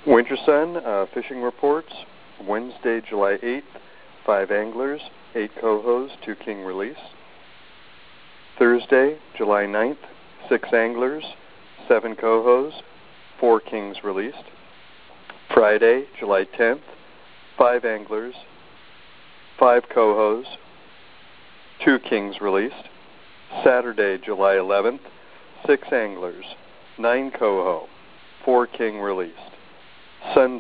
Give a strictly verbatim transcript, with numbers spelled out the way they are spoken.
Winter Sun uh, fishing reports. Wednesday, July eighth, five anglers, eight cohos, two king release. Thursday, July ninth, six anglers, seven cohos, four kings released. Friday, July tenth, five anglers, five cohos, two kings released. Saturday, July eleventh, six anglers, nine coho, four king released. Sunday,